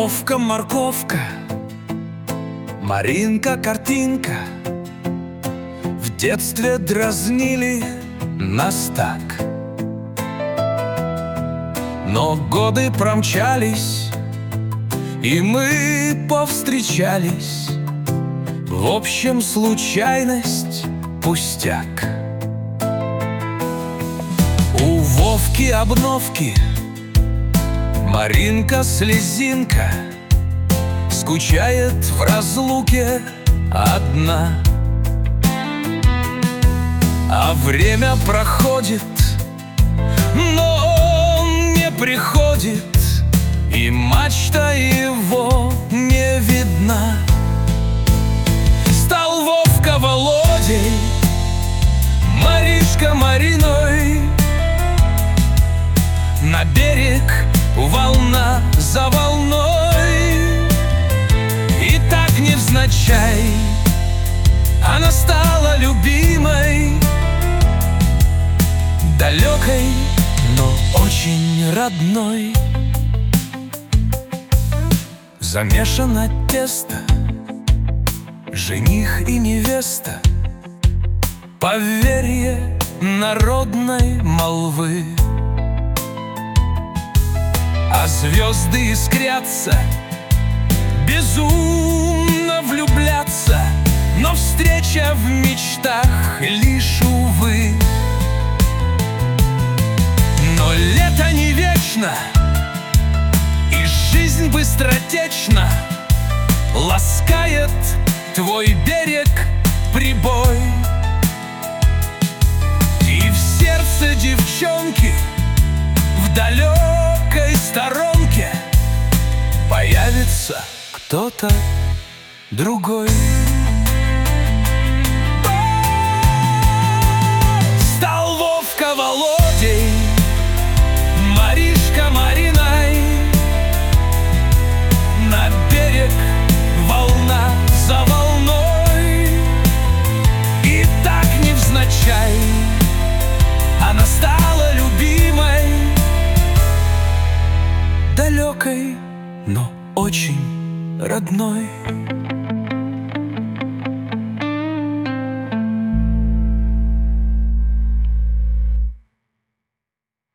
Вовка, морковка, Маринка, картинка. В детстве дразнили нас так, но годы промчались, и мы повстречались. В общем, случайность — пустяк. У Вовки обновки, Маринка слезинка, скучает в разлуке одна. А время проходит, но он не приходит, и мачта его не видна. Стал Вовка Володей, Маришка Мариной. На берег волна за волной, и так невзначай она стала любимой, далекой, но очень родной. Замешано тесто, жених и невеста, поверье народной молвы. А звезды искрятся, безумно влюбляться, но встреча в мечтах лишь увы. Но лето не вечно, и жизнь быстротечна, ласкает твой берег прибой. И в сердце девчонки, в далекой сторонке, появится кто-то другой. Стал Вовка Володей, Маришка Мариной. На берег волна за волной, и так невзначай она стала любимой, далекой, но очень родной.